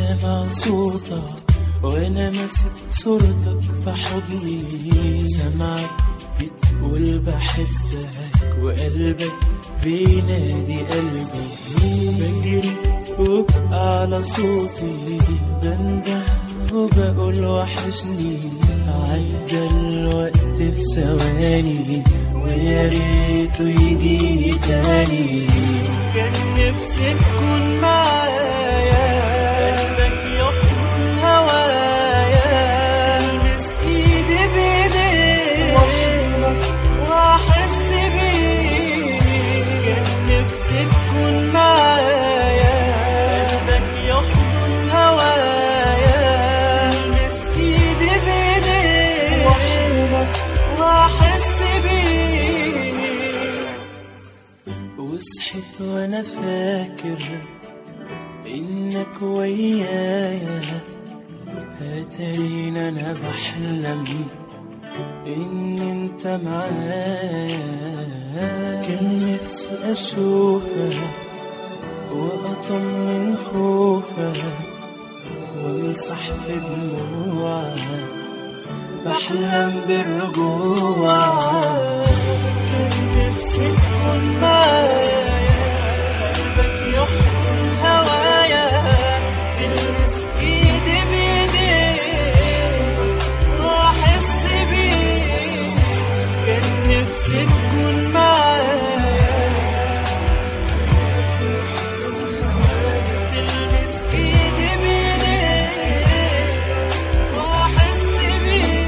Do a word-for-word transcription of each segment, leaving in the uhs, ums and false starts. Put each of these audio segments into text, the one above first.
سامع صوتك وانا ماسك صورتك في حضني، سامعك بتقول بحبك وقلبك بينادي قلبي، بجري وبقى على صوتي بنده وبقول وحشني، عدى الوقت في ثواني ويا ريته يجي تاني. كان نفسي تكون معايا، قلبك يحضن هوايا، المس ايدي بايديك واحضنك واحس بيك. كان نفسي تكون معايا، قلبك يحضن هوايا، المس ايدي بايديك واحضنك واحس بيك. وصحيت وانا فاكر انك ويايا، هترين انا بحلم ان انت معايا. كان نفسي اشوفك واطمن خوفك وامسح في دموعك، بحلم بالرجوع. كان نفسي تكون معايا، قلبك يحضن هوايا، تلمس ايدي بايديك واحس بيك. كان نفسي تكون معايا، تلمس ايدي بايديك واحس بيك.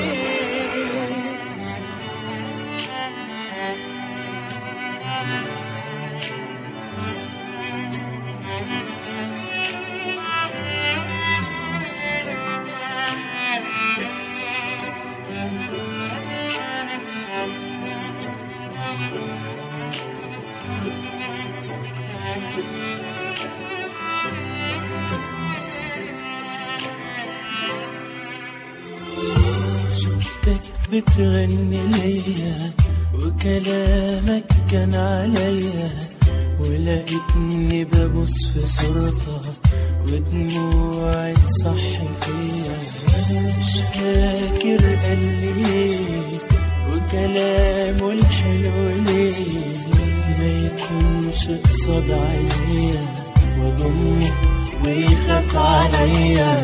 شفتك بتغني ليا وكلامك كان عليا، ولقيتني ببص في صورتك ودموعي تصحي فيا. مش فاكر قال لي ايه وكلامه الحلو ليه، ما يكونش قصاد عينيا وضمه ويخاف عليا.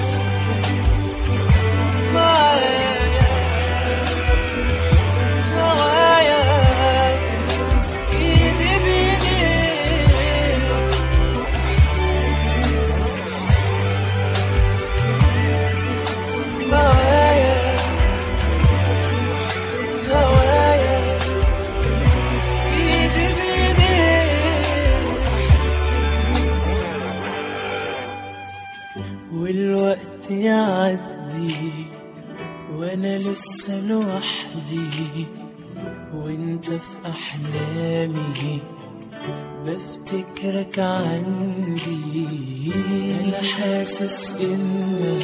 والوقت يعدي وانا لسه لوحدي، وانت في احلامي بفتكرك عندي. انا حاسس انك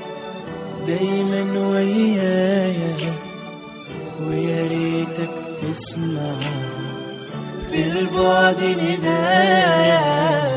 دايما ويايا، ويا ريتك تسمع في البعد ندايا.